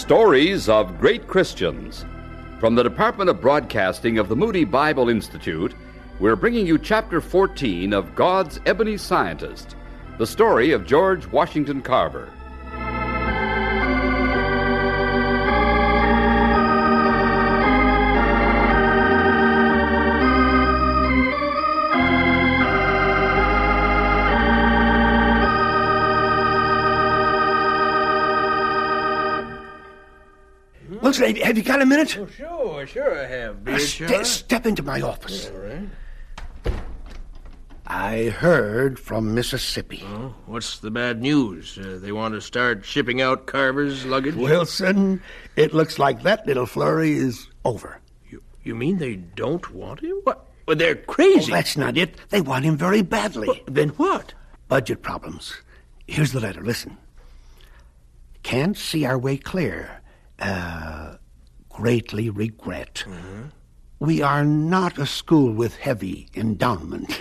Stories of Great Christians. From the Department of Broadcasting of the Moody Bible Institute, we're bringing you Chapter 14 of God's Ebony Scientist, the story of George Washington Carver. Wilson, have you got a minute? Oh, sure I have, Beard. Step into my office. All right. I heard from Mississippi. Oh, what's the bad news? They want to start shipping out Carver's luggage? Wilson, it looks like that little flurry is over. You mean they don't want him? What? Well, they're crazy. Oh, that's not it. They want him very badly. Well, then what? Budget problems. Here's the letter. Listen. Can't see our way clear. Greatly regret. Mm-hmm. We are not a school with heavy endowment.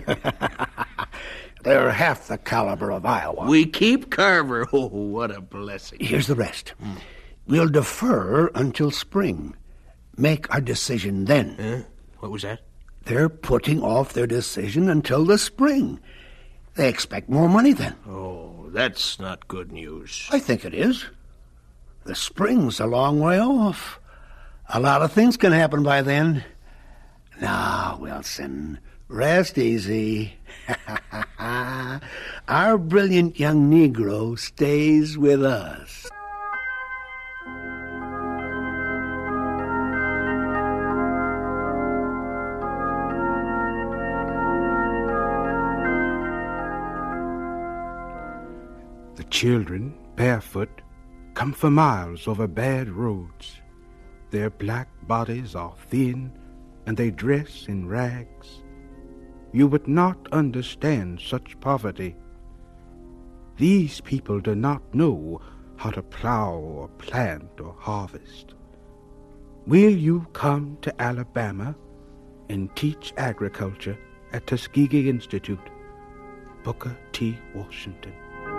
They're half the caliber of Iowa. We keep Carver. Oh, what a blessing. Here's the rest. We'll defer until spring. Make our decision then. What was that? They're putting off their decision until the spring. They expect more money then. Oh, that's not good news. I think it is. The spring's a long way off. A lot of things can happen by then. Now, Wilson, rest easy. Our brilliant young Negro stays with us. The children, barefoot, come for miles over bad roads. Their black bodies are thin, and they dress in rags. You would not understand such poverty. These people do not know how to plow or plant or harvest. Will you come to Alabama and teach agriculture at Tuskegee Institute? Booker T. Washington.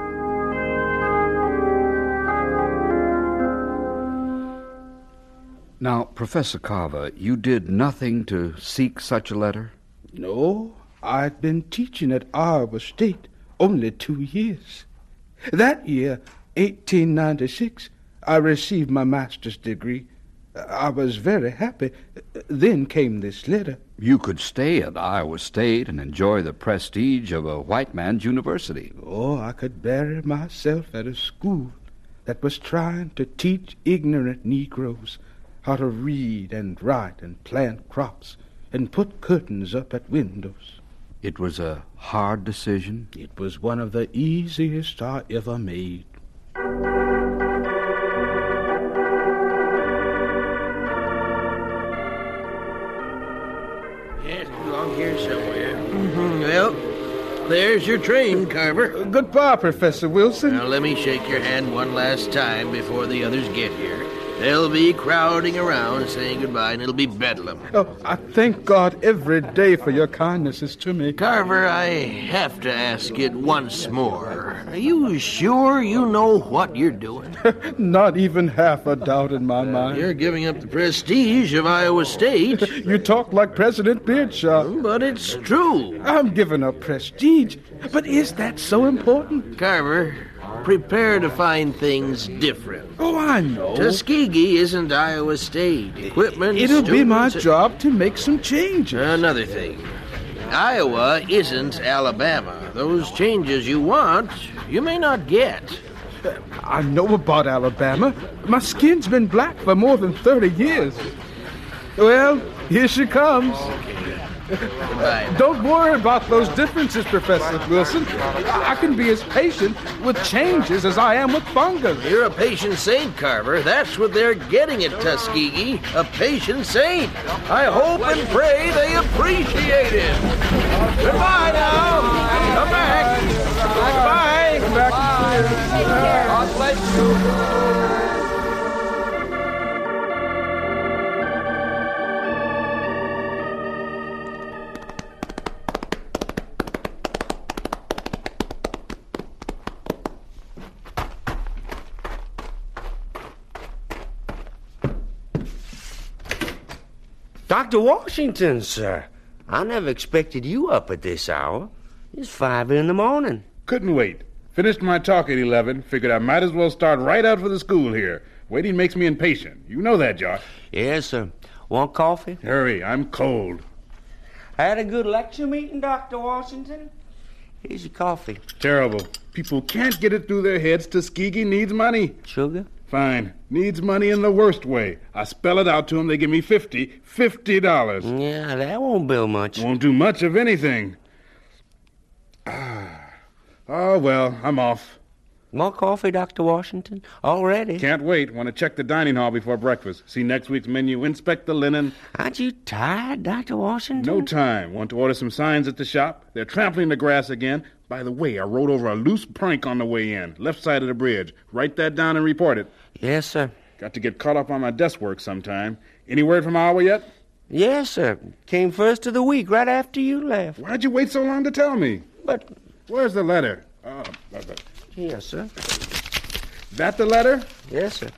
Now, Professor Carver, you did nothing to seek such a letter? No, I'd been teaching at Iowa State only 2 years. That year, 1896, I received my master's degree. I was very happy. Then came this letter. You could stay at Iowa State and enjoy the prestige of a white man's university. Oh, I could bury myself at a school that was trying to teach ignorant Negroes how to read and write and plant crops and put curtains up at windows. It was a hard decision? It was one of the easiest I ever made. Yes, along here somewhere. Well, there's your train, Carver. Goodbye, Professor Wilson. Now, let me shake your hand one last time before the others get here. They'll be crowding around saying goodbye, and it'll be bedlam. Oh, I thank God every day for your kindnesses to me. Carver, I have to ask it once more. Are you sure you know what you're doing? Not even half a doubt in my mind. You're giving up the prestige of Iowa State. You talk like President Beardshaw. But it's true. I'm giving up prestige. But is that so important? Carver, prepare to find things different. Oh, I know. Tuskegee isn't Iowa State. Equipment, It'll be my students- job to make some changes. Another thing. Iowa isn't Alabama. Those changes you want, you may not get. I know about Alabama. My skin's been black for more than 30 years. Well, here she comes. Goodbye. Don't worry about those differences, Professor Wilson. I can be as patient with changes as I am with fungus. You're a patient saint, Carver. That's what they're getting at Tuskegee, a patient saint. I hope and pray they appreciate it. Goodbye now. Come back. Goodbye. Come back. God bless you. Dr. Washington, sir. I never expected you up at this hour. It's 5 in the morning. Couldn't wait. Finished my talk at 11. Figured I might as well start right out for the school here. Waiting makes me impatient. You know that, Josh. Yes, sir. Want coffee? Hurry, I'm cold. Had a good lecture meeting, Dr. Washington? Here's your coffee. Terrible. People can't get it through their heads Tuskegee needs money. Sugar? Fine. Needs money in the worst way. I spell it out to them. They give me $50. Yeah, that won't bill much. Won't do much of anything. Oh, well, I'm off. More coffee, Dr. Washington? Already? Can't wait. Want to check the dining hall before breakfast. See next week's menu. Inspect the linen. Aren't you tired, Dr. Washington? No time. Want to order some signs at the shop? They're trampling the grass again. By the way, I rode over a loose plank on the way in. Left side of the bridge. Write that down and report it. Yes, sir. Got to get caught up on my desk work sometime. Any word from Iowa yet? Yes, sir. Came first of the week, right after you left. Why'd you wait so long to tell me? But... Where's the letter? Yes, sir. That the letter? Yes, sir.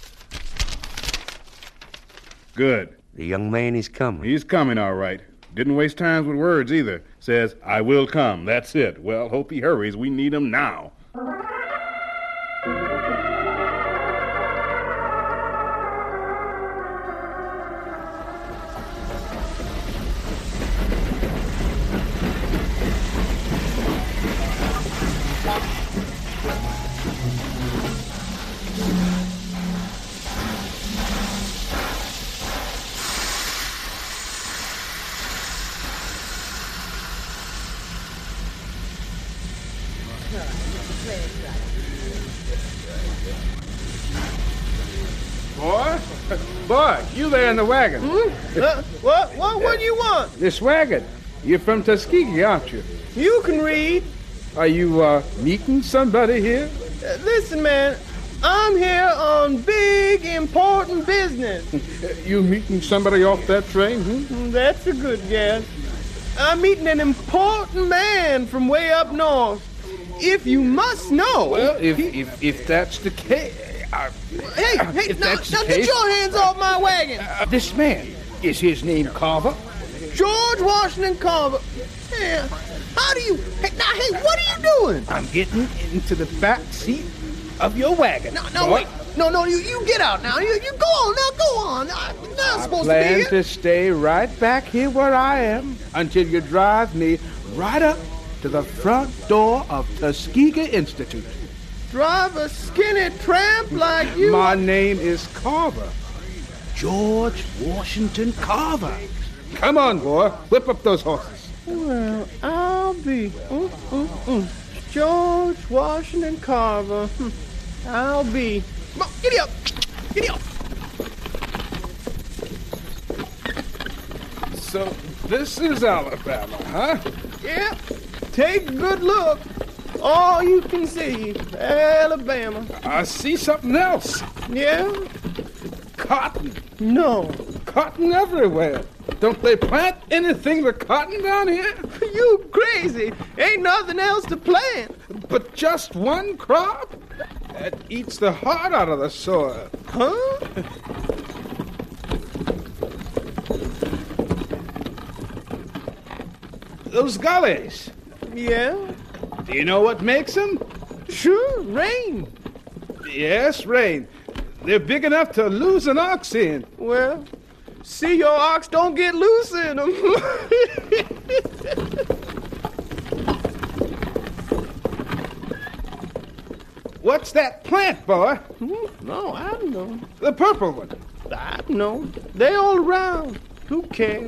Good. The young man is coming. He's coming, all right. Didn't waste time with words, either. Says, I will come. That's it. Well, hope he hurries. We need him now. Boy, you there in the wagon. What do you want? This wagon. You're from Tuskegee, aren't you? You can read. Are you, meeting somebody here? Listen, man, I'm here on big, important business. You meeting somebody off that train, That's a good guess. I'm meeting an important man from way up north. If you must know... Well, if that's the case... Hey, now get your hands off my wagon. This man, is his name Carver? George Washington Carver. Yeah. How do you... Hey, what are you doing? I'm getting into the back seat of your wagon. No, wait. No, you get out now. You go on. Now, go on. I'm not supposed to be here. I plan to stay right back here where I am until you drive me right up to the front door of Tuskegee Institute. Drive a skinny tramp like you? My name is Carver. George Washington Carver. Come on, boy. Whip up those horses. Well, I'll be... George Washington Carver. I'll be... Come on, giddy up. Giddy up. So, this is Alabama, huh? Yeah. Take a good look. All you can see, Alabama. I see something else. Yeah? Cotton. No. Cotton everywhere. Don't they plant anything but cotton down here? You crazy. Ain't nothing else to plant. But just one crop? That eats the heart out of the soil. Huh? Those gullies. Yeah? Do you know what makes them? Sure, rain. Yes, rain. They're big enough to lose an ox in. Well, see your ox don't get loose in them. What's that plant, boy? No, I don't know. The purple one. I don't know. They all around. Who cares?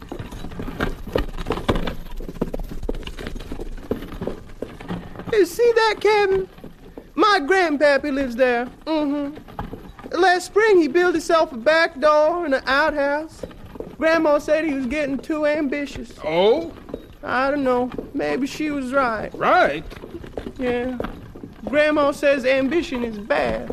Hey, see that cabin? My grandpappy lives there. Last spring, he built himself a back door and an outhouse. Grandma said he was getting too ambitious. Oh? I don't know. Maybe she was right. Right? Yeah. Grandma says ambition is bad.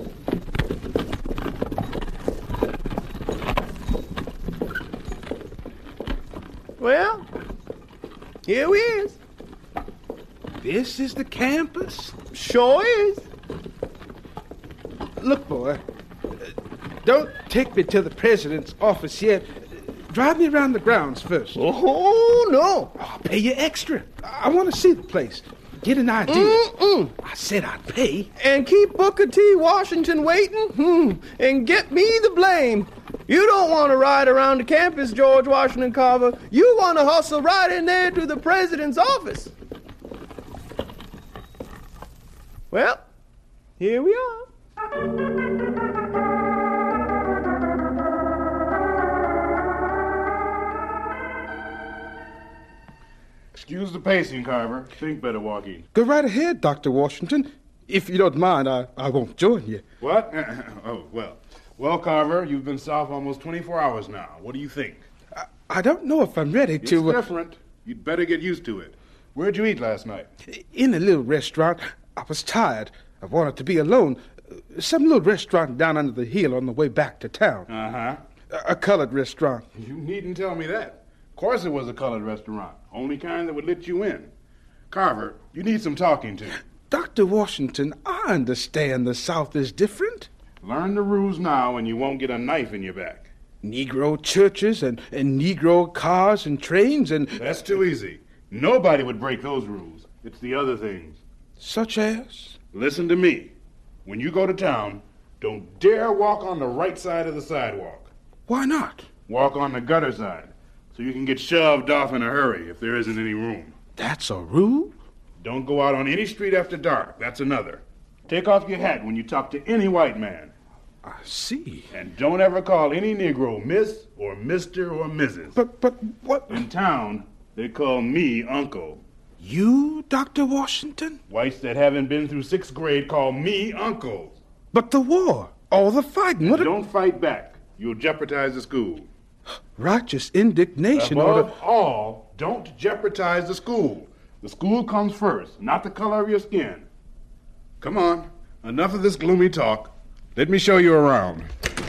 Well, here we is. This is the campus? Sure is. Look, boy, don't take me to the president's office yet. drive me around the grounds first. Oh, no. I'll pay you extra. I want to see the place. Get an idea. I said I'd pay. And keep Booker T. Washington waiting? And get me the blame. You don't want to ride around the campus, George Washington Carver. You want to hustle right in there to the president's office. Well, here we are. Excuse the pacing, Carver. Think better, Walkie. Go right ahead, Dr. Washington. If you don't mind, I won't join you. What? Oh, well. Well, Carver, you've been south almost 24 hours now. What do you think? I don't know if I'm ready to... It's different. You'd better get used to it. Where'd you eat last night? In a little restaurant. I was tired. I wanted to be alone. Some little restaurant down under the hill on the way back to town. Uh-huh. A colored restaurant. You needn't tell me that. Of course it was a colored restaurant. Only kind that would let you in. Carver, you need some talking to. Dr. Washington, I understand the South is different. Learn the rules now and you won't get a knife in your back. Negro churches and Negro cars and trains and... That's too easy. Nobody would break those rules. It's the other things. Such as? Listen to me. When you go to town, don't dare walk on the right side of the sidewalk. Why not? Walk on the gutter side, so you can get shoved off in a hurry if there isn't any room. That's a rule? Don't go out on any street after dark. That's another. Take off your hat when you talk to any white man. I see. And don't ever call any Negro Miss or Mr. or Mrs. But what? In town, they call me Uncle. You, Dr. Washington? Whites that haven't been through 6th grade call me Uncle. But the war, all the fighting. Don't fight back. You'll jeopardize the school. Righteous indignation. Above all, don't jeopardize the school. The school comes first, not the color of your skin. Come on, enough of this gloomy talk. Let me show you around.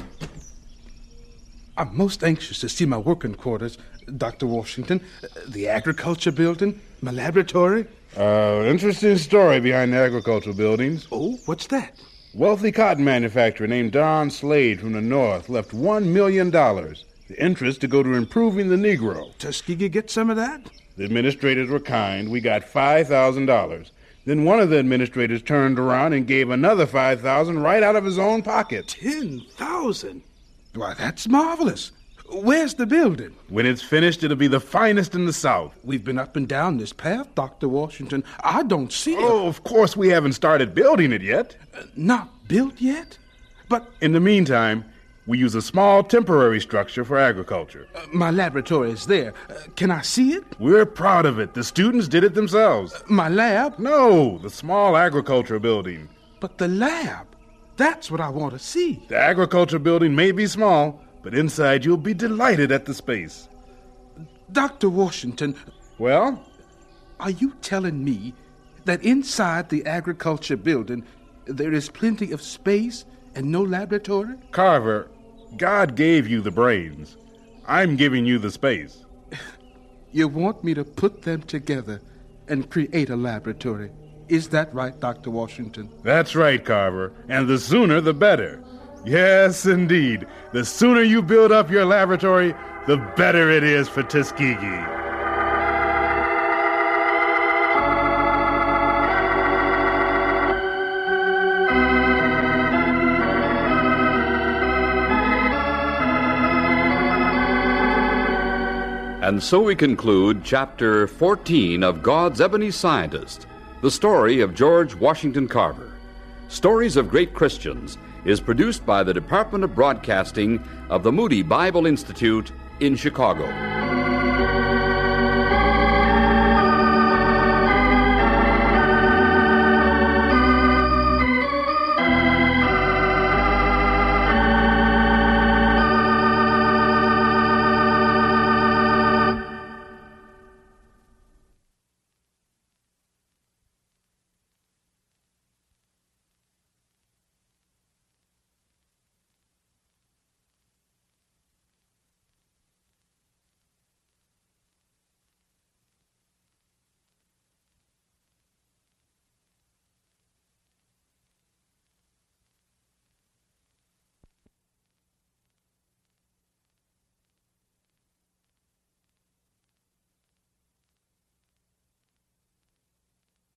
I'm most anxious to see my working quarters, Dr. Washington. The agriculture building, my laboratory. Interesting story behind the agricultural buildings. Oh, what's that? Wealthy cotton manufacturer named Don Slade from the North left $1 million. The interest to go to improving the Negro. Tuskegee get some of that? The administrators were kind. We got $5,000. Then one of the administrators turned around and gave another $5,000 right out of his own pocket. 10,000? Why, that's marvelous. Where's the building? When it's finished, it'll be the finest in the South. We've been up and down this path, Dr. Washington. I don't see it. Oh, of course we haven't started building it yet. Not built yet? But... In the meantime, we use a small temporary structure for agriculture. My laboratory is there. Can I see it? We're proud of it. The students did it themselves. My lab? No, the small agriculture building. But the lab, that's what I want to see. The agriculture building may be small, but inside you'll be delighted at the space. Dr. Washington. Well? Are you telling me that inside the agriculture building there is plenty of space and no laboratory? Carver, God gave you the brains. I'm giving you the space. You want me to put them together and create a laboratory. Is that right, Dr. Washington? That's right, Carver. And the sooner, the better. Yes, indeed. The sooner you build up your laboratory, the better it is for Tuskegee. And so we conclude Chapter 14 of God's Ebony Scientist, the story of George Washington Carver. Stories of Great Christians is produced by the Department of Broadcasting of the Moody Bible Institute in Chicago.